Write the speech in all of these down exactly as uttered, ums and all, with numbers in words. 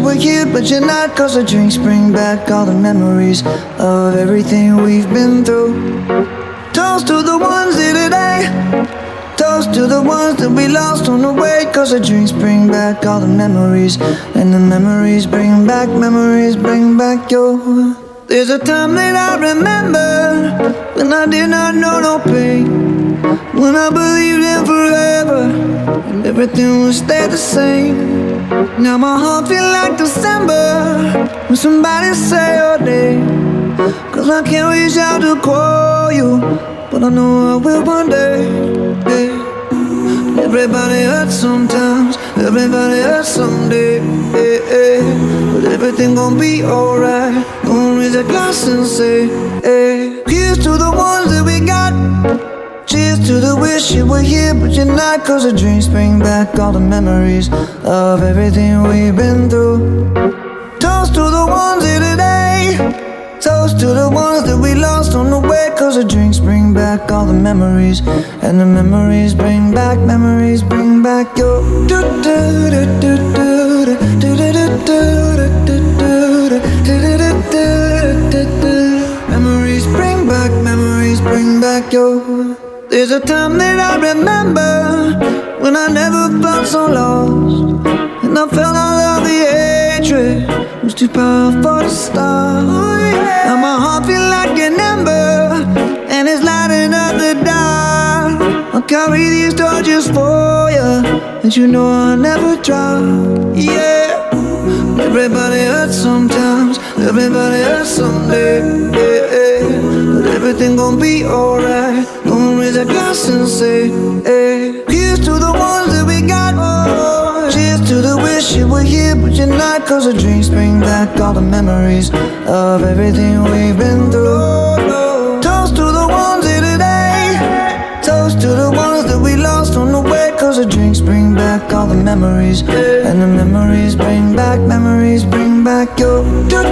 were here, but you're not. Cause the drinks bring back all the memories of everything we've been through. Toast to the ones here today. Toast to the ones that we lost on the way. Cause the drinks bring back all the memories. And the memories bring back, memories bring back your. There's a time that I remember when I did not know no pain, when I believed in forever and everything would stay the same. Now my heart feel like December when somebody say your name. Cause I can't reach out to call you, but I know I will one day. Yeah. Everybody hurts sometimes, everybody hurts someday. Yeah, yeah. But everything gon' be alright. Gonna raise a glass and say, hey. Here's to the ones that we got. Cheers to the wish you were here, but you're not. Cause the drinks bring back all the memories of everything we've been through. Toast to the ones here today. Toast to the ones that we lost on the way. Cause the drinks bring back all the memories. And the memories bring back, memories bring back your. Memories bring back, memories bring back your. There's a time that I remember when I never felt so lost, and I felt all of the hatred was too powerful to stop. Now my heart feel like an ember, and it's lighting up the dark. I'll carry these torches for you, and you know I'll never drop. Yeah. Everybody hurts sometimes, everybody hurts someday. Yeah, yeah. But everything gon' be alright. Gonna raise a glass and say, hey. Here's to the ones that we got. Oh, cheers to the wish you were here, but you're not. Cause the drinks bring back all the memories of everything we've been through. Toast to the ones here today. Toast to the ones that we lost on the way. Cause the drinks bring back all the memories. And the memories bring back, memories bring back your.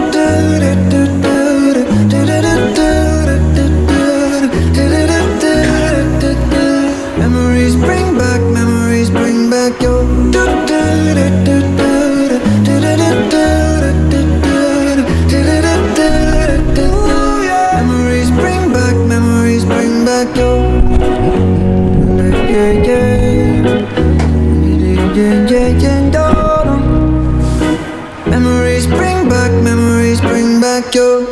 Memories bring back, memories bring back your. Memories bring back, memories bring back your. Yeah, yeah. Yeah, yeah, yeah. Memories bring back, memories bring back your.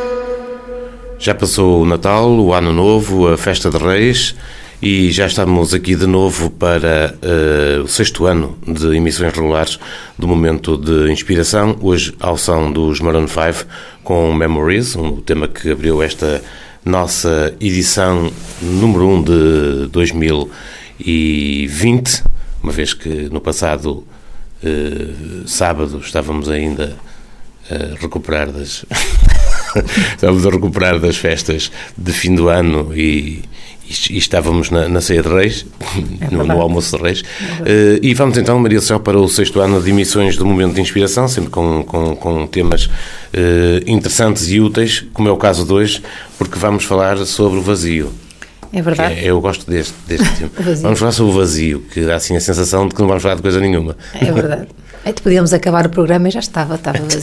Já passou o Natal, o Ano Novo, a Festa de Reis e já estamos aqui de novo para uh, o sexto ano de emissões regulares do Momento de Inspiração, hoje ao som dos Maroon five com Memories, um tema que abriu esta nossa edição número um de dois mil e vinte, uma vez que no passado uh, sábado estávamos ainda a recuperar das... Estávamos a recuperar das festas de fim do ano e, e, e estávamos na, na ceia de Reis, é no, no almoço de Reis. É uh, e vamos então, Maria Céu, para o sexto ano de emissões do Momento de Inspiração, sempre com, com, com temas uh, interessantes e úteis, como é o caso de hoje, porque vamos falar sobre o vazio. É verdade. É, eu gosto deste, deste tema. Vamos falar sobre o vazio, que dá assim a sensação de que não vamos falar de coisa nenhuma. É verdade. Aí podíamos acabar o programa e já estava, estava vazio.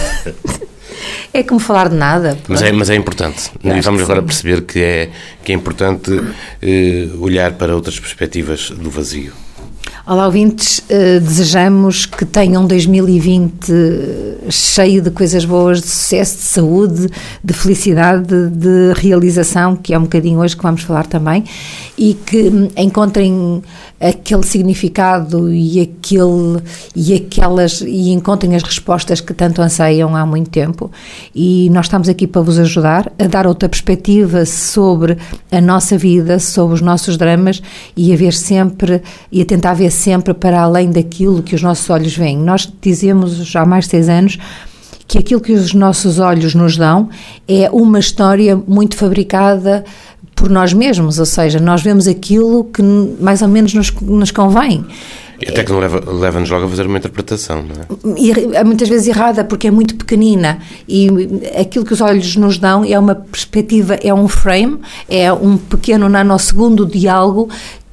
É, é como falar de nada. Mas é, mas é importante. E vamos agora perceber que é, que é importante eh, olhar para outras perspectivas do vazio. Olá, ouvintes, uh, desejamos que tenham dois mil e vinte cheio de coisas boas, de sucesso, de saúde, de felicidade, de, de realização, que é um bocadinho hoje que vamos falar também, e que encontrem aquele significado e, aquele, e aquelas e encontrem as respostas que tanto anseiam há muito tempo. E nós estamos aqui para vos ajudar a dar outra perspectiva sobre a nossa vida, sobre os nossos dramas e a ver sempre e a tentar ver sempre para além daquilo que os nossos olhos veem. Nós dizemos já há mais de seis anos que aquilo que os nossos olhos nos dão é uma história muito fabricada por nós mesmos, ou seja, nós vemos aquilo que mais ou menos nos, nos convém. E até que leva, leva-nos logo a fazer uma interpretação, não é? E, muitas vezes errada, porque é muito pequenina, e aquilo que os olhos nos dão é uma perspectiva, é um frame, é um pequeno nanosegundo de algo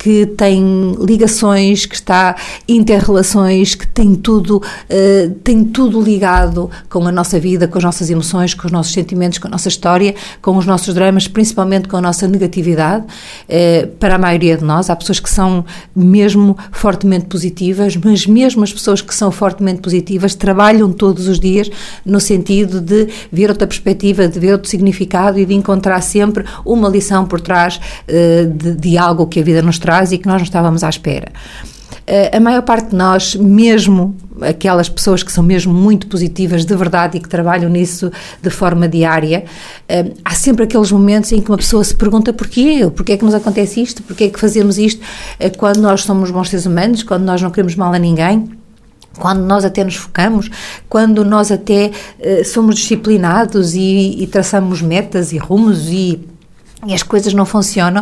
que tem ligações, que está interrelações, que tem tudo, uh, tem tudo ligado com a nossa vida, com as nossas emoções, com os nossos sentimentos, com a nossa história, com os nossos dramas, principalmente com a nossa negatividade. Uh, para a maioria de nós, há pessoas que são mesmo fortemente positivas, mas mesmo as pessoas que são fortemente positivas trabalham todos os dias no sentido de ver outra perspectiva, de ver outro significado e de encontrar sempre uma lição por trás uh, de, de algo que a vida nos traz e que nós não estávamos à espera. Uh, a maior parte de nós, mesmo aquelas pessoas que são mesmo muito positivas de verdade e que trabalham nisso de forma diária, uh, há sempre aqueles momentos em que uma pessoa se pergunta porquê, porquê é que nos acontece isto, porquê é que fazemos isto, uh, quando nós somos bons seres humanos, quando nós não queremos mal a ninguém, quando nós até nos focamos, quando nós até uh, somos disciplinados e, e traçamos metas e rumos e, e as coisas não funcionam.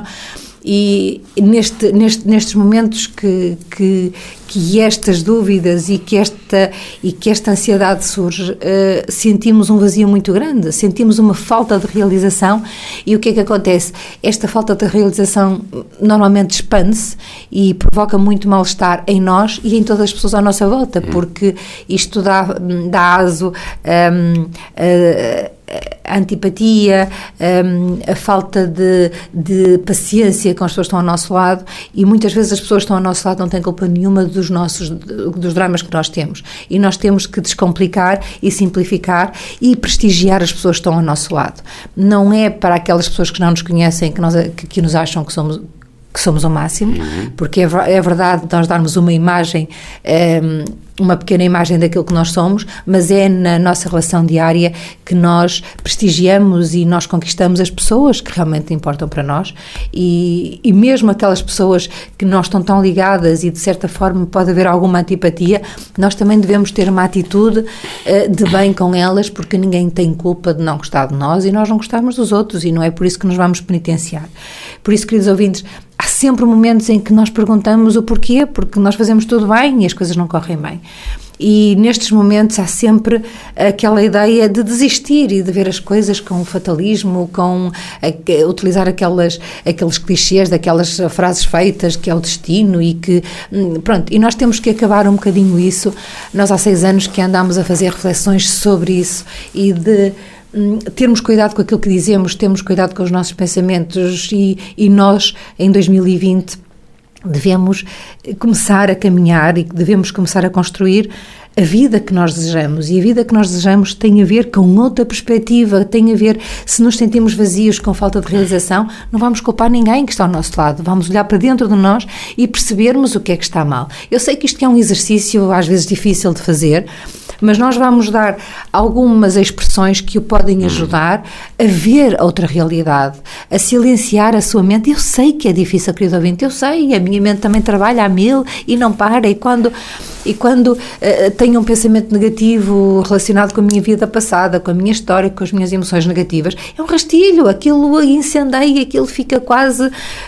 E neste, neste, nestes momentos que, que, que estas dúvidas e que esta, e que esta ansiedade surge, uh, sentimos um vazio muito grande, sentimos uma falta de realização. E o que é que acontece? Esta falta de realização normalmente expande-se e provoca muito mal-estar em nós e em todas as pessoas à nossa volta, porque isto dá, dá aso um, a, a antipatia, um, a falta de, de paciência com as pessoas que estão ao nosso lado, e muitas vezes as pessoas que estão ao nosso lado não têm culpa nenhuma dos nossos, dos dramas que nós temos, e nós temos que descomplicar e simplificar e prestigiar as pessoas que estão ao nosso lado. Não é para aquelas pessoas que não nos conhecem, que, nós, que, que nos acham que somos que somos o máximo, uhum. porque é, é verdade nós darmos uma imagem, um, uma pequena imagem daquilo que nós somos, mas é na nossa relação diária que nós prestigiamos e nós conquistamos as pessoas que realmente importam para nós, e, e mesmo aquelas pessoas que não estão tão ligadas e de certa forma pode haver alguma antipatia, nós também devemos ter uma atitude uh, de bem com elas, porque ninguém tem culpa de não gostar de nós e nós não gostamos dos outros, e não é por isso que nos vamos penitenciar. Por isso, queridos ouvintes, há sempre momentos em que nós perguntamos o porquê, porque nós fazemos tudo bem e as coisas não correm bem. E nestes momentos há sempre aquela ideia de desistir e de ver as coisas com fatalismo, com a, utilizar aquelas, aqueles clichês, daquelas frases feitas que é o destino e que, pronto, e nós temos que acabar um bocadinho isso. Nós há seis anos que andamos a fazer reflexões sobre isso e de termos cuidado com aquilo que dizemos, termos cuidado com os nossos pensamentos, e, e nós, em dois mil e vinte, devemos começar a caminhar e devemos começar a construir a vida que nós desejamos, e a vida que nós desejamos tem a ver com outra perspectiva, tem a ver, se nos sentimos vazios, com falta de realização, não vamos culpar ninguém que está ao nosso lado, vamos olhar para dentro de nós e percebermos o que é que está mal. Eu sei que isto é um exercício às vezes difícil de fazer, mas nós vamos dar algumas expressões que o podem ajudar a ver outra realidade, a silenciar a sua mente. Eu sei que é difícil, querido ouvinte, eu sei, a minha mente também trabalha a mil e não para, e quando, e quando uh, tenho um pensamento negativo relacionado com a minha vida passada, com a minha história, com as minhas emoções negativas, é um rastilho, aquilo incendeia, aquilo fica quase,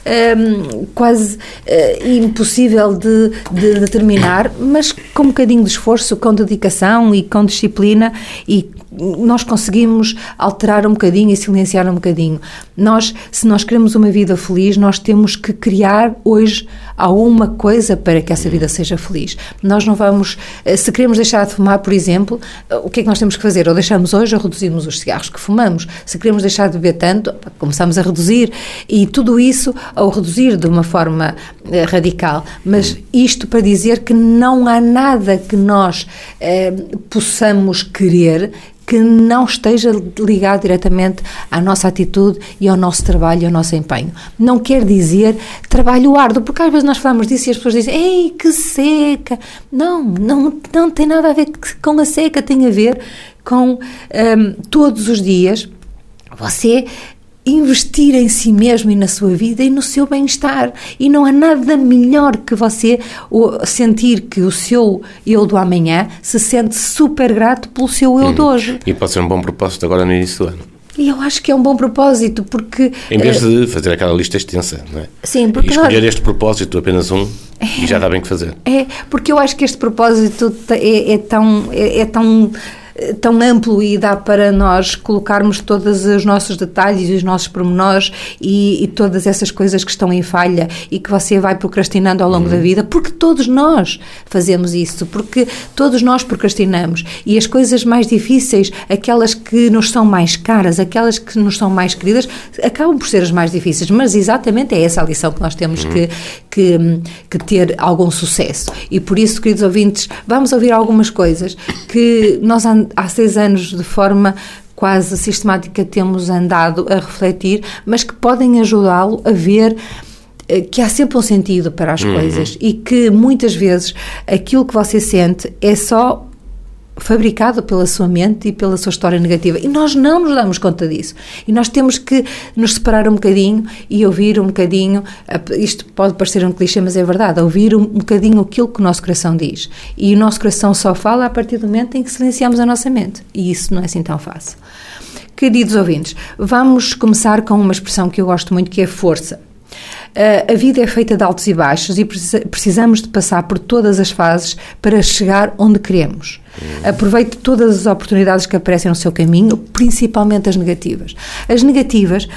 um, quase uh, impossível de, de, de terminar, mas com um bocadinho de esforço, com dedicação e com disciplina, e nós conseguimos alterar um bocadinho e silenciar um bocadinho. Nós, se nós queremos uma vida feliz, nós temos que criar hoje alguma coisa para que essa vida seja feliz. Nós não vamos, se queremos deixar de fumar, por exemplo, o que é que nós temos que fazer? Ou deixamos hoje ou reduzimos os cigarros que fumamos. Se queremos deixar de beber tanto, começamos a reduzir, e tudo isso ao reduzir de uma forma eh, radical. Mas isto para dizer que não há nada que nós eh, possamos querer que não esteja ligado diretamente à nossa atitude e ao nosso trabalho e ao nosso empenho. Não quer dizer trabalho árduo, porque às vezes nós falamos disso e as pessoas dizem, ei, que seca. Não, não, não tem nada a ver com a seca, tem a ver com um, todos os dias você investir em si mesmo e na sua vida e no seu bem-estar, e não há nada melhor que você sentir que o seu eu do amanhã se sente super grato pelo seu eu hum. de hoje. E pode ser um bom propósito agora no início do ano. E eu acho que é um bom propósito, porque... Em vez de fazer aquela lista extensa, não é? Sim, porque... E escolher este propósito, apenas um, é, e já dá bem que fazer. É, porque eu acho que este propósito é, é tão... É, é tão tão amplo e dá para nós colocarmos todos os nossos detalhes e os nossos pormenores e, e todas essas coisas que estão em falha e que você vai procrastinando ao longo uhum. da vida, porque todos nós fazemos isso, porque todos nós procrastinamos e as coisas mais difíceis, aquelas que nos são mais caras, aquelas que nos são mais queridas, acabam por ser as mais difíceis, mas exatamente é essa a lição que nós temos uhum. que, que, que ter algum sucesso. E por isso, queridos ouvintes, vamos ouvir algumas coisas que nós há seis anos de forma quase sistemática temos andado a refletir, mas que podem ajudá-lo a ver que há sempre um sentido para as uhum. coisas e que muitas vezes aquilo que você sente é só fabricado pela sua mente e pela sua história negativa e nós não nos damos conta disso e nós temos que nos separar um bocadinho e ouvir um bocadinho, isto pode parecer um clichê, mas é verdade, ouvir um, um bocadinho aquilo que o nosso coração diz e o nosso coração só fala a partir do momento em que silenciamos a nossa mente e isso não é assim tão fácil. Queridos ouvintes, vamos começar com uma expressão que eu gosto muito, que é força. Uh, a vida é feita de altos e baixos e precisa, precisamos de passar por todas as fases para chegar onde queremos. Uhum. Aproveite todas as oportunidades que aparecem no seu caminho, principalmente as negativas. As negativas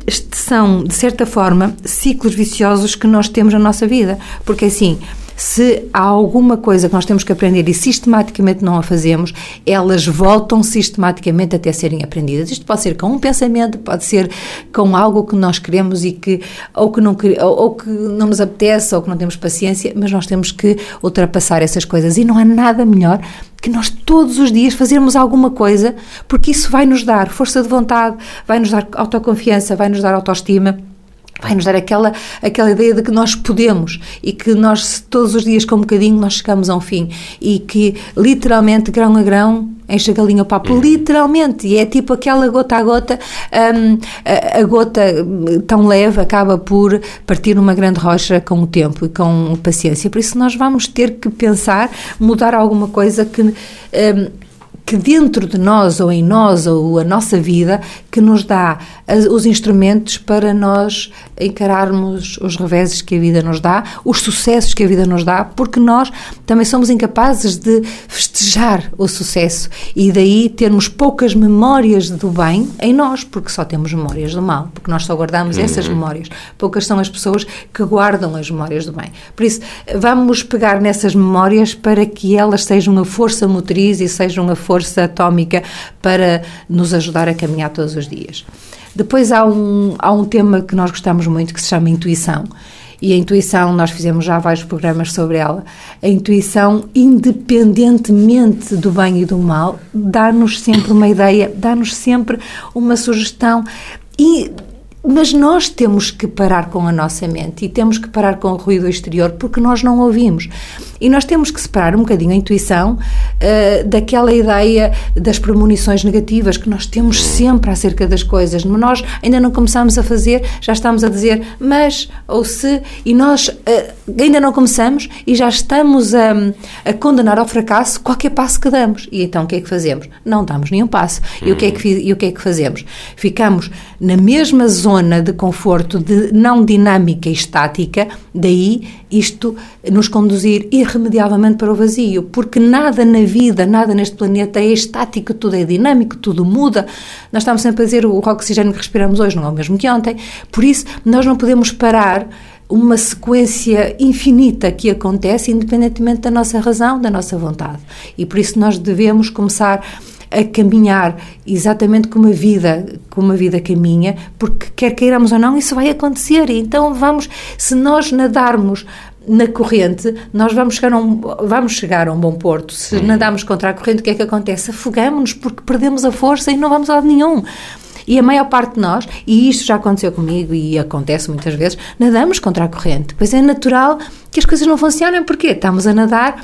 são, de certa forma, ciclos viciosos que nós temos na nossa vida, porque assim, se há alguma coisa que nós temos que aprender e sistematicamente não a fazemos, elas voltam sistematicamente até serem aprendidas. Isto pode ser com um pensamento, pode ser com algo que nós queremos e que ou que não, ou, ou que não nos apetece ou que não temos paciência, mas nós temos que ultrapassar essas coisas e não há nada melhor que nós todos os dias fazermos alguma coisa, porque isso vai nos dar força de vontade, vai nos dar autoconfiança, vai nos dar autoestima, vai nos dar aquela, aquela ideia de que nós podemos e que nós todos os dias com um bocadinho nós chegamos a um fim e que literalmente grão a grão enche a galinha ao papo, uhum. literalmente, e é tipo aquela gota a gota, um, a, a gota tão leve acaba por partir numa grande rocha com o tempo e com paciência, por isso nós vamos ter que pensar, mudar alguma coisa que... Um, que dentro de nós, ou em nós, ou a nossa vida, que nos dá as, os instrumentos para nós encararmos os reveses que a vida nos dá, os sucessos que a vida nos dá, porque nós também somos incapazes de festejar o sucesso e daí termos poucas memórias do bem em nós, porque só temos memórias do mal, porque nós só guardamos uhum. essas memórias. Poucas são as pessoas que guardam as memórias do bem. Por isso, vamos pegar nessas memórias para que elas sejam uma força motriz e sejam uma força força atómica para nos ajudar a caminhar todos os dias. Depois há um, há um tema que nós gostamos muito que se chama intuição. E a intuição, nós fizemos já vários programas sobre ela, a intuição, independentemente do bem e do mal, dá-nos sempre uma ideia, dá-nos sempre uma sugestão e... Mas nós temos que parar com a nossa mente e temos que parar com o ruído exterior porque nós não ouvimos. E nós temos que separar um bocadinho a intuição uh, daquela ideia das premonições negativas que nós temos sempre acerca das coisas. Nós ainda não começamos a fazer, já estamos a dizer mas ou se, e nós uh, ainda não começamos e já estamos a, a condenar ao fracasso qualquer passo que damos. E então o que é que fazemos? Não damos nenhum passo. E o que é que, e o que, é que fazemos? Ficamos na mesma zona zona de conforto, de não dinâmica e estática, daí isto nos conduzir irremediavelmente para o vazio, porque nada na vida, nada neste planeta é estático, tudo é dinâmico, tudo muda. Nós estamos sempre a dizer o oxigênio que respiramos hoje não é o mesmo que ontem, por isso nós não podemos parar uma sequência infinita que acontece independentemente da nossa razão, da nossa vontade. E por isso nós devemos começar a caminhar exatamente como a vida, como a vida caminha, porque quer queiramos ou não, isso vai acontecer. E então vamos, se nós nadarmos na corrente, nós vamos chegar a um, vamos chegar a um bom porto. Se hum. nadarmos contra a corrente, o que é que acontece? Afogamos-nos porque perdemos a força e não vamos a lado nenhum. E a maior parte de nós, e isto já aconteceu comigo e acontece muitas vezes, nadamos contra a corrente. Pois é natural que as coisas não funcionem. Porquê? Estamos a nadar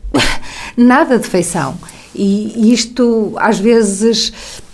nada de feição. E isto, às vezes,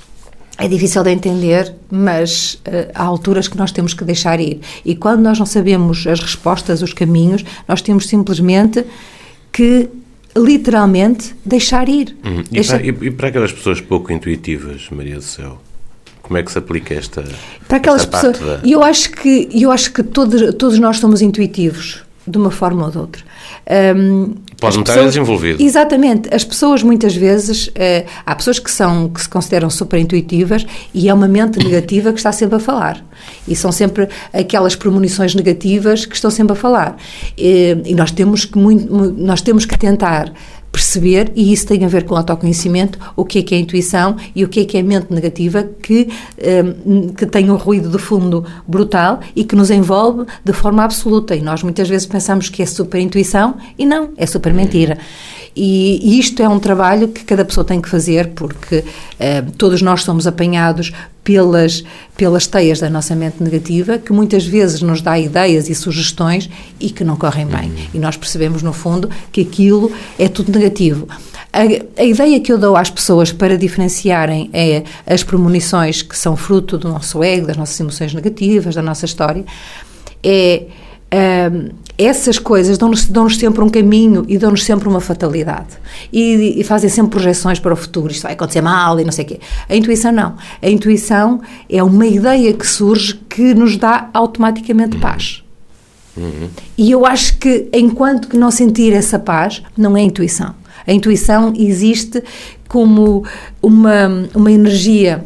é difícil de entender, mas uh, há alturas que nós temos que deixar ir. E quando nós não sabemos as respostas, os caminhos, nós temos simplesmente que, literalmente, deixar ir. Uhum. E, deixar... Para, e, e para aquelas pessoas pouco intuitivas, Maria do Céu, como é que se aplica esta, para aquelas esta parte pessoas, da... Eu acho que, eu acho que todos, todos nós somos intuitivos, de uma forma ou de outra. Um, Pode não estar desenvolvido. Exatamente. As pessoas, muitas vezes, eh, há pessoas que, são, que se consideram super intuitivas e é uma mente negativa que está sempre a falar. E são sempre aquelas premonições negativas que estão sempre a falar. E, e nós temos que, muito, nós temos que tentar perceber, e isso tem a ver com o autoconhecimento, o que é que é a intuição e o que é que é a mente negativa que, um, que tem um ruído de fundo brutal e que nos envolve de forma absoluta. E nós muitas vezes pensamos que é super intuição e não, é super mentira. E, e isto é um trabalho que cada pessoa tem que fazer, porque uh, todos nós somos apanhados pelas, pelas teias da nossa mente negativa, que muitas vezes nos dá ideias e sugestões e que não correm bem. E nós percebemos, no fundo, que aquilo é tudo negativo. A, a ideia que eu dou às pessoas para diferenciarem é as premonições que são fruto do nosso ego, das nossas emoções negativas, da nossa história, é... Um, essas coisas dão-nos, dão-nos sempre um caminho e dão-nos sempre uma fatalidade e, e fazem sempre projeções para o futuro, isto vai acontecer mal e não sei o quê. A intuição não, a intuição é uma ideia que surge que nos dá automaticamente paz. Uhum. E eu acho que enquanto que não sentir essa paz, não é intuição. A intuição existe como uma, uma energia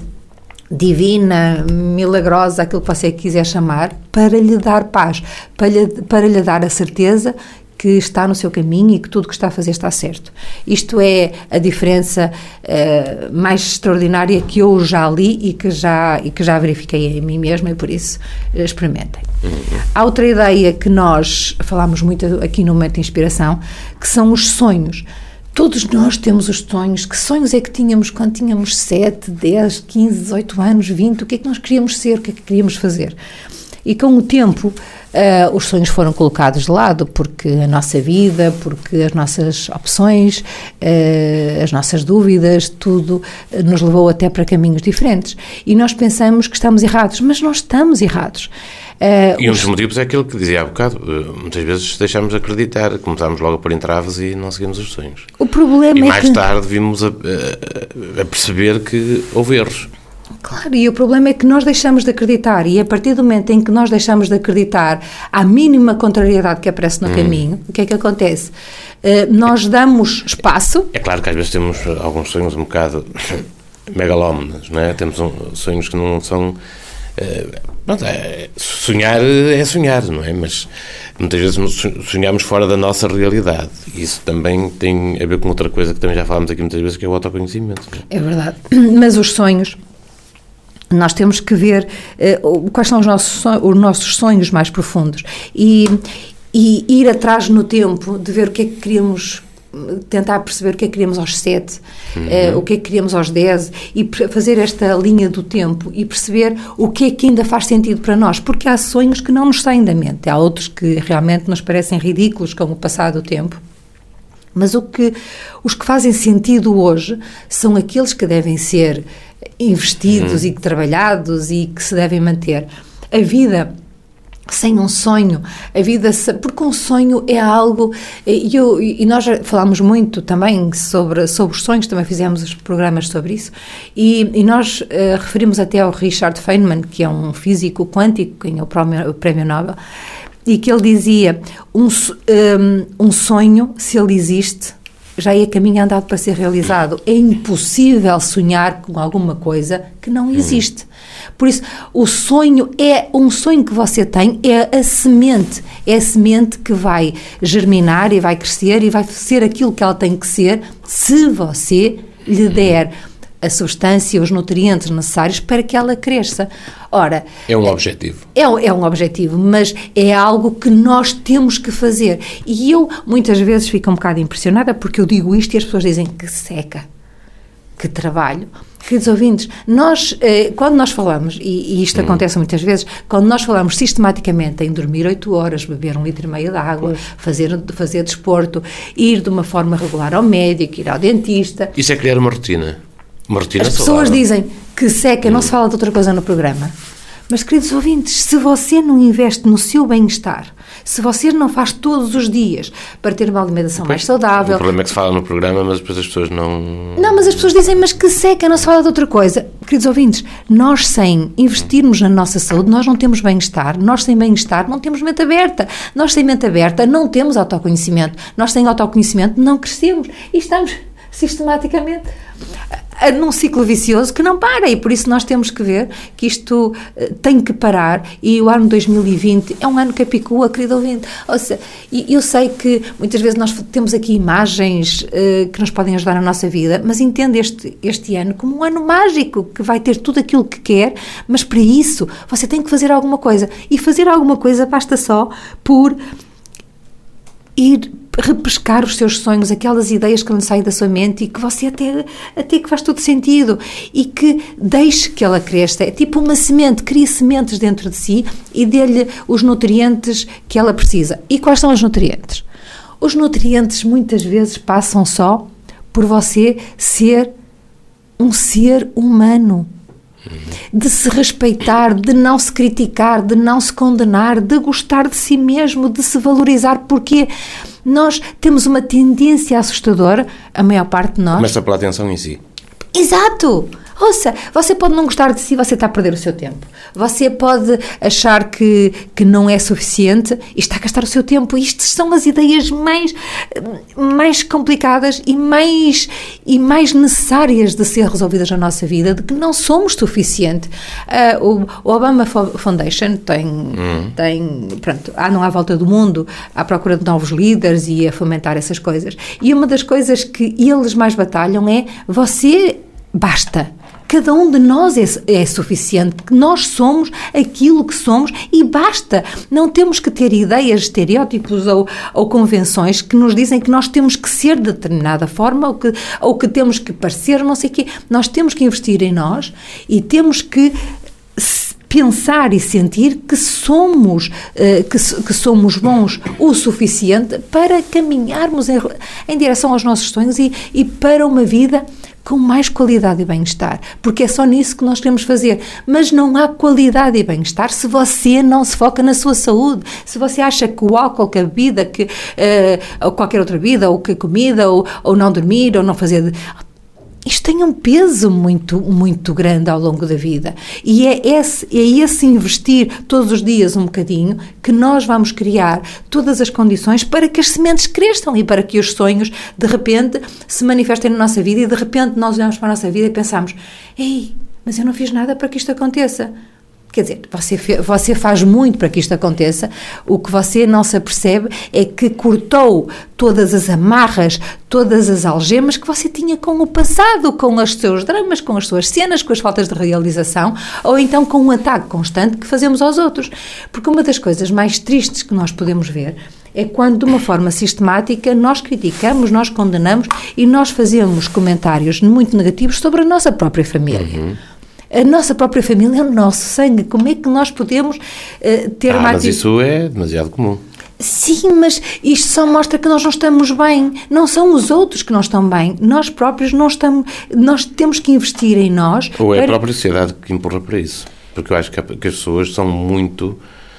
divina, milagrosa, aquilo que você quiser chamar, para lhe dar paz, para lhe, para lhe dar a certeza que está no seu caminho e que tudo o que está a fazer está certo. Isto é a diferença uh, mais extraordinária que eu já li e que já, e que já verifiquei em mim mesma, e por isso uh, experimentem. Uhum. Há outra ideia que nós falámos muito aqui no Momento de Inspiração, que são os sonhos. Todos nós temos os sonhos. Que sonhos é que tínhamos quando tínhamos sete, dez, quinze, dezoito anos, vinte? O que é que nós queríamos ser? O que é que queríamos fazer? E com o tempo, uh, os sonhos foram colocados de lado, porque a nossa vida, porque as nossas opções, uh, as nossas dúvidas, tudo uh, nos levou até para caminhos diferentes. E nós pensamos que estamos errados, mas não estamos errados. Uh, e um dos motivos é aquilo que dizia há bocado, muitas vezes deixamos de acreditar, começámos logo a pôr entraves e não seguimos os sonhos. O problema e é mais que... tarde vimos a, a, a perceber que houve erros. Claro, e o problema é que nós deixamos de acreditar, e a partir do momento em que nós deixamos de acreditar, à mínima contrariedade que aparece no hum. caminho, o que é que acontece? Uh, nós damos espaço... É claro que às vezes temos alguns sonhos um bocado megalómanos, não é? Temos um, sonhos que não são... Uh, pronto, é, sonhar é sonhar, não é? Mas muitas vezes sonhamos fora da nossa realidade. Isso também tem a ver com outra coisa que também já falámos aqui muitas vezes, que é o autoconhecimento. É, é verdade. Mas os sonhos, nós temos que ver uh, quais são os nossos, sonhos, os nossos sonhos mais profundos e, e ir atrás no tempo de ver o que é que queríamos, tentar perceber o que é que queríamos aos sete, uhum. uh, o que é que queríamos aos dez, e fazer esta linha do tempo e perceber o que é que ainda faz sentido para nós, porque há sonhos que não nos saem da mente, há outros que realmente nos parecem ridículos com o passar do tempo, mas o que, os que fazem sentido hoje são aqueles que devem ser investidos uhum. e trabalhados e que se devem manter. A vida... sem um sonho, a vida, porque um sonho é algo, e, eu, e nós falámos muito também sobre, sobre os sonhos, também fizemos os programas sobre isso, e, e nós uh, referimos até ao Richard Feynman, que é um físico quântico, que ganhou o prémio, o prémio Nobel, e que ele dizia, um, um, um sonho, se ele existe, já é caminho andado para ser realizado. É impossível sonhar com alguma coisa que não existe. Por isso, o sonho é um sonho que você tem, é a semente, é a semente que vai germinar e vai crescer e vai ser aquilo que ela tem que ser se você lhe der a substância, os nutrientes necessários para que ela cresça. Ora, é um objetivo. É, é um objetivo, mas é algo que nós temos que fazer. E eu, muitas vezes, fico um bocado impressionada porque eu digo isto e as pessoas dizem que seca, que trabalho. Queridos ouvintes, nós, eh, quando nós falamos, e, e isto hum. acontece muitas vezes, quando nós falamos sistematicamente em dormir oito horas, beber um litro e meio de água, fazer, fazer desporto, ir de uma forma regular ao médico, ir ao dentista... Isso é criar uma rotina. Uma rotina As pessoas saudável. Dizem que seca, hum. não se fala de outra coisa no programa. Mas, queridos ouvintes, se você não investe no seu bem-estar, Se você não faz todos os dias para ter uma alimentação Pois, mais saudável... O problema é que se fala no programa, mas depois as pessoas não... Não, mas as pessoas dizem, mas que seca, não se fala de outra coisa. Queridos ouvintes, nós sem investirmos na nossa saúde, nós não temos bem-estar. Nós sem bem-estar não temos mente aberta. Nós sem mente aberta não temos autoconhecimento. Nós sem autoconhecimento não crescemos. E estamos sistematicamente num ciclo vicioso que não para, e por isso nós temos que ver que isto uh, tem que parar, e o ano dois mil e vinte é um ano que apicua, querido ouvinte. Ou seja, e eu sei que muitas vezes nós temos aqui imagens uh, que nos podem ajudar na nossa vida, mas entenda este, este ano como um ano mágico, que vai ter tudo aquilo que quer, mas para isso você tem que fazer alguma coisa, e fazer alguma coisa basta só por ir repescar os seus sonhos, aquelas ideias que não saem da sua mente e que você até, até que faz todo sentido, e que deixe que ela cresça. É tipo uma semente, crie sementes dentro de si e dê-lhe os nutrientes que ela precisa. E quais são os nutrientes? Os nutrientes muitas vezes passam só por você ser um ser humano, de se respeitar, de não se criticar, de não se condenar, de gostar de si mesmo, de se valorizar, porque nós temos uma tendência assustadora, a maior parte de nós... Começa pela atenção em si. Exato! Ouça, você pode não gostar de si, você está a perder o seu tempo. Você pode achar que, que não é suficiente e está a gastar o seu tempo. Isto são as ideias mais, mais complicadas e mais, e mais necessárias de ser resolvidas na nossa vida, de que não somos suficiente. Uh, o, o Obama Foundation tem, hum. tem pronto, há não à volta do mundo, à procura de novos líderes e a fomentar essas coisas. E uma das coisas que eles mais batalham é: você basta. Cada um de nós é, é suficiente, nós somos aquilo que somos e basta. Não temos que ter ideias, estereótipos ou, ou convenções que nos dizem que nós temos que ser de determinada forma ou que, ou que temos que parecer não sei o quê. Nós temos que investir em nós e temos que pensar e sentir que somos, que, que somos bons o suficiente para caminharmos em, em direção aos nossos sonhos e, e para uma vida com mais qualidade e bem-estar, porque é só nisso que nós queremos fazer. Mas não há qualidade e bem-estar se você não se foca na sua saúde, se você acha que o álcool, que a bebida, que, uh, ou qualquer outra bebida, ou que a comida, ou, ou não dormir, ou não fazer... Isto tem um peso muito, muito grande ao longo da vida, e é esse, é esse investir todos os dias um bocadinho que nós vamos criar todas as condições para que as sementes cresçam e para que os sonhos de repente se manifestem na nossa vida, e de repente nós olhamos para a nossa vida e pensamos: ei, mas eu não fiz nada para que isto aconteça. Quer dizer, você, você faz muito para que isto aconteça. O que você não se apercebe é que cortou todas as amarras, todas as algemas que você tinha com o passado, com os seus dramas, com as suas cenas, com as faltas de realização, ou então com um ataque constante que fazemos aos outros. Porque uma das coisas mais tristes que nós podemos ver é quando, de uma forma sistemática, nós criticamos, nós condenamos e nós fazemos comentários muito negativos sobre a nossa própria família. Uhum. A nossa própria família é o nosso sangue. Como é que nós podemos uh, ter ah, uma... mas isso é demasiado comum. Sim, mas isto só mostra que nós não estamos bem. Não são os outros que não estão bem. Nós próprios não estamos... Nós temos que investir em nós. Ou é para... a própria sociedade que empurra para isso. Porque eu acho que, a, que as pessoas são muito...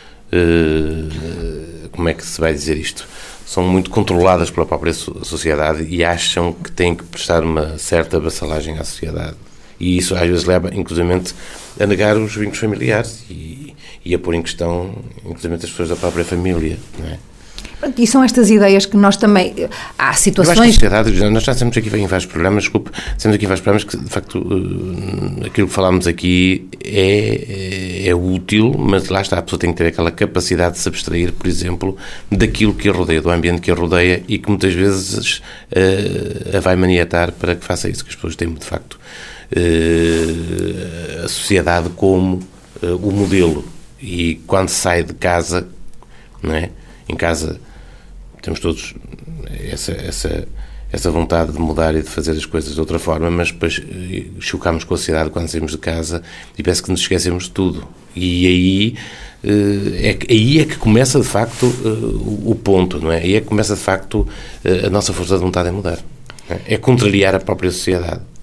Uh, como é que se vai dizer isto? São muito controladas pela própria sociedade e acham que têm que prestar uma certa vassalagem à sociedade. E isso às vezes leva, inclusivamente, a negar os vínculos familiares e, e a pôr em questão, inclusivamente, as pessoas da própria família, não é? E são estas ideias que nós também... Há situações... Eu acho que a sociedade, nós já temos aqui em vários programas, desculpe, temos aqui em vários programas que, de facto, aquilo que falámos aqui é, é útil, mas lá está, a pessoa tem que ter aquela capacidade de se abstrair, por exemplo, daquilo que a rodeia, do ambiente que a rodeia, e que muitas vezes uh, a vai maniatar para que faça isso, que as pessoas têm, de facto, uh, a sociedade como uh, o modelo, e quando sai de casa, não é? Em casa temos todos essa, essa, essa vontade de mudar e de fazer as coisas de outra forma, mas depois chocamos com a sociedade quando saímos de casa e parece que nos esquecemos de tudo. E aí é, aí é que começa, de facto, o ponto, não é? Aí é que começa, de facto, a nossa força de vontade em mudar. É contrariar a própria sociedade.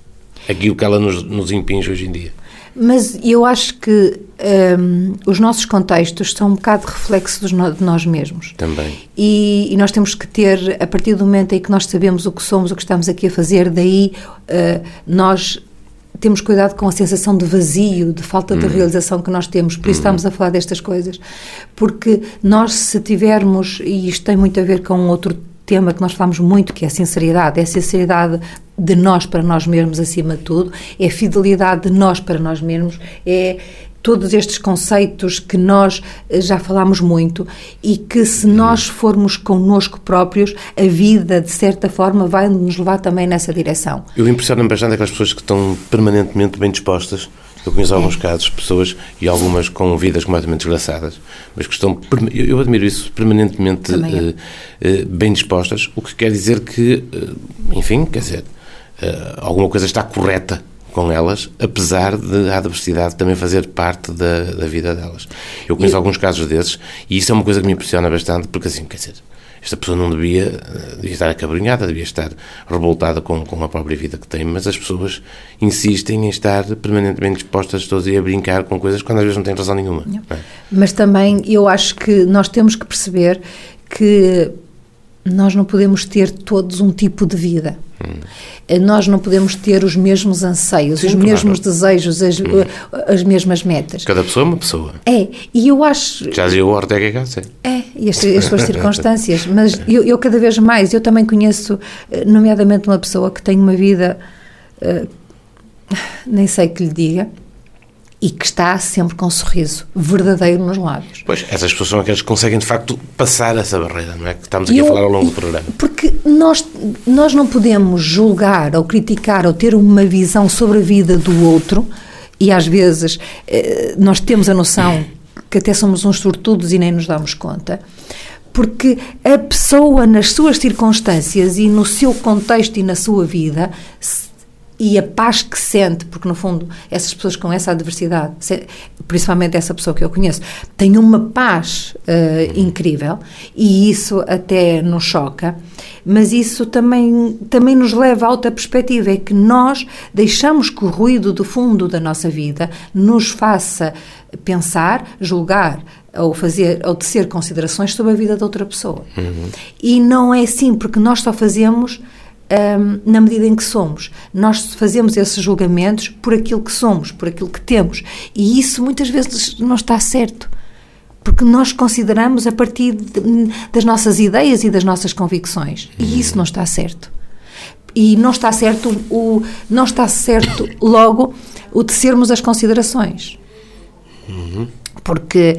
aquilo que ela nos, nos impinge hoje em dia. Mas eu acho que um, os nossos contextos são um bocado reflexo dos no, de nós mesmos. Também. E, e nós temos que ter, a partir do momento em que nós sabemos o que somos, o que estamos aqui a fazer, daí uh, nós temos cuidado com a sensação de vazio, de falta de hum. realização que nós temos. Por isso hum. estamos a falar destas coisas. Porque nós, se tivermos, e isto tem muito a ver com outro tema que nós falamos muito, que é a sinceridade, é a sinceridade de nós para nós mesmos acima de tudo, é a fidelidade de nós para nós mesmos, é todos estes conceitos que nós já falámos muito e que se nós formos connosco próprios, a vida de certa forma vai nos levar também nessa direção. Eu impressiono-me bastante aquelas pessoas que estão permanentemente bem dispostas. Eu conheço alguns é. casos, pessoas, e algumas com vidas completamente desgraçadas, mas que estão, eu admiro isso, permanentemente uh, uh, bem dispostas, o que quer dizer que, uh, enfim, quer dizer, uh, alguma coisa está correta com elas, apesar de a adversidade também fazer parte da, da vida delas. Eu conheço e... alguns casos desses, e isso é uma coisa que me impressiona bastante, porque assim, quer dizer, esta pessoa não devia, devia estar acabrunhada, devia estar revoltada com, com a própria vida que tem, mas as pessoas insistem em estar permanentemente dispostas todos a brincar com coisas quando às vezes não têm razão nenhuma. Não. Não é? Mas também eu acho que nós temos que perceber que nós não podemos ter todos um tipo de vida. Hum. Nós não podemos ter os mesmos anseios, Sim, os claro. mesmos desejos, as, hum. as mesmas metas. Cada pessoa é uma pessoa. É, e eu acho... Já dizia o Ortega y Gasset. É, e as, as suas circunstâncias, mas eu, eu cada vez mais, eu também conheço, nomeadamente uma pessoa que tem uma vida, uh, nem sei que lhe diga, e que está sempre com um sorriso verdadeiro nos lábios. Pois, essas pessoas são aquelas que conseguem, de facto, passar essa barreira, não é? Que estamos aqui eu, a falar ao longo do programa. Porque nós, nós não podemos julgar ou criticar ou ter uma visão sobre a vida do outro, e às vezes eh, nós temos a noção que até somos uns sortudos e nem nos damos conta, porque a pessoa, nas suas circunstâncias e no seu contexto e na sua vida, e a paz que sente, porque no fundo essas pessoas com essa adversidade, principalmente essa pessoa que eu conheço, têm uma paz uh, incrível, e isso até nos choca, mas isso também, também nos leva a outra perspectiva, é que nós deixamos que o ruído do fundo da nossa vida nos faça pensar, julgar, ou fazer, ou tecer considerações sobre a vida de outra pessoa. Uhum. E não é assim, porque nós só fazemos Um, na medida em que somos. Nós fazemos esses julgamentos por aquilo que somos, por aquilo que temos, e isso muitas vezes não está certo, porque nós consideramos a partir de, das nossas ideias e das nossas convicções, e isso não está certo. E não está certo o, não está certo logo o tecermos as considerações. Uhum. Porque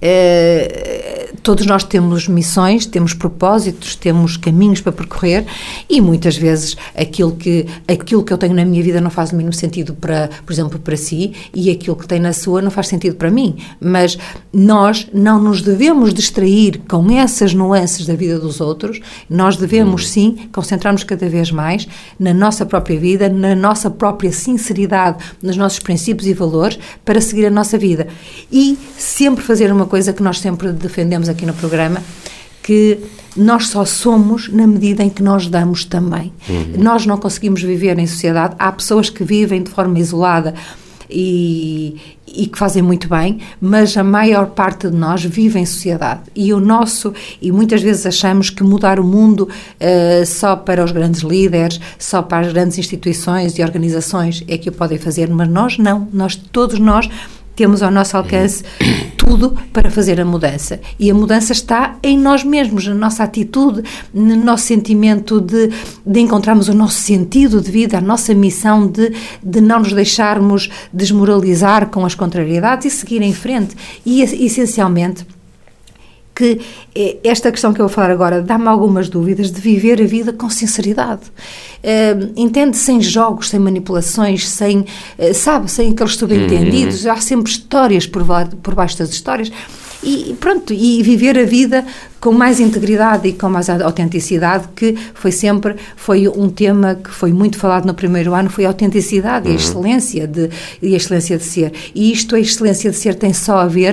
eh, todos nós temos missões, temos propósitos, temos caminhos para percorrer, e muitas vezes aquilo que, aquilo que eu tenho na minha vida não faz o mínimo sentido para, por exemplo, para si, e aquilo que tem na sua não faz sentido para mim. Mas nós não nos devemos distrair com essas nuances da vida dos outros, nós devemos sim concentrar-nos cada vez mais na nossa própria vida, na nossa própria sinceridade, nos nossos princípios e valores, para seguir a nossa vida. E sempre fazer uma coisa que nós sempre defendemos aqui no programa, que nós só somos na medida em que nós damos também. Uhum. Nós não conseguimos viver em sociedade. Há pessoas que vivem de forma isolada e, e que fazem muito bem, mas a maior parte de nós vive em sociedade. E o nosso, e muitas vezes achamos que mudar o mundo uh, só para os grandes líderes, só para as grandes instituições e organizações é que o podem fazer, mas nós não. Nós, todos nós, temos ao nosso alcance tudo para fazer a mudança. E a mudança está em nós mesmos, na nossa atitude, no nosso sentimento de, de encontrarmos o nosso sentido de vida, a nossa missão de, de não nos deixarmos desmoralizar com as contrariedades e seguir em frente. E, essencialmente, que esta questão que eu vou falar agora dá-me algumas dúvidas de viver a vida com sinceridade. Uh, entende? Sem jogos, sem manipulações, sem, uh, sabe, sem aqueles subentendidos. Uhum. Há sempre histórias por, por baixo das histórias. E pronto, e viver a vida com mais integridade e com mais autenticidade, que foi sempre, foi um tema que foi muito falado no primeiro ano, foi a autenticidade, uhum. e a excelência de, e a excelência de ser. E isto, a excelência de ser, tem só a ver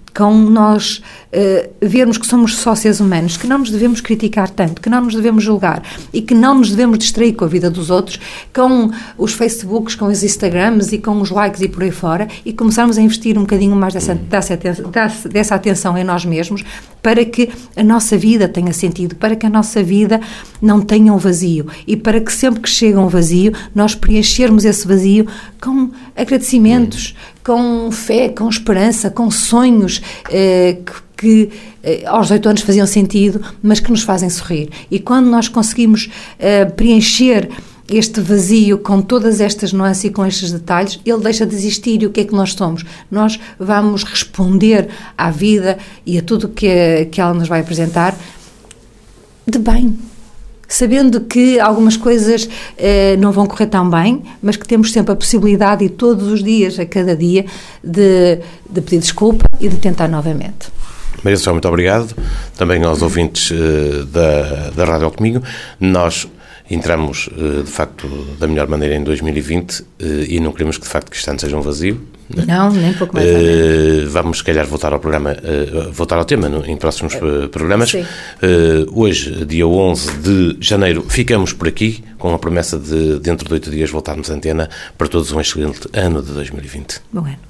com nós uh, vermos que somos só seres humanos, que não nos devemos criticar tanto, que não nos devemos julgar e que não nos devemos distrair com a vida dos outros, com os Facebooks, com os Instagrams e com os likes e por aí fora, e começarmos a investir um bocadinho mais dessa, dessa, dessa atenção em nós mesmos, para que a nossa vida tenha sentido, para que a nossa vida não tenha um vazio e para que sempre que chega um vazio, nós preenchermos esse vazio com agradecimentos, com fé, com esperança, com sonhos eh, que, que eh, aos oito anos faziam sentido, mas que nos fazem sorrir. E quando nós conseguimos eh, preencher este vazio com todas estas nuances e com estes detalhes, ele deixa de existir. E o que é que nós somos? Nós vamos responder à vida e a tudo que, que ela nos vai apresentar de bem, sabendo que algumas coisas eh, não vão correr tão bem, mas que temos sempre a possibilidade, e todos os dias, a cada dia, de, de pedir desculpa e de tentar novamente. Maria Sá, muito obrigado. Também aos ouvintes uh, da, da Rádio Comigo. Nós entramos, uh, de facto, da melhor maneira em dois mil e vinte uh, e não queremos que, de facto, que este ano seja um vazio. Não, nem pouco mais. Uh, vamos, se calhar, voltar ao programa, uh, voltar ao tema no, em próximos uh, programas. Uh, hoje, dia onze de janeiro, ficamos por aqui, com a promessa de, dentro de oito dias, voltarmos à antena. Para todos, um excelente ano de dois mil e vinte. Bom ano.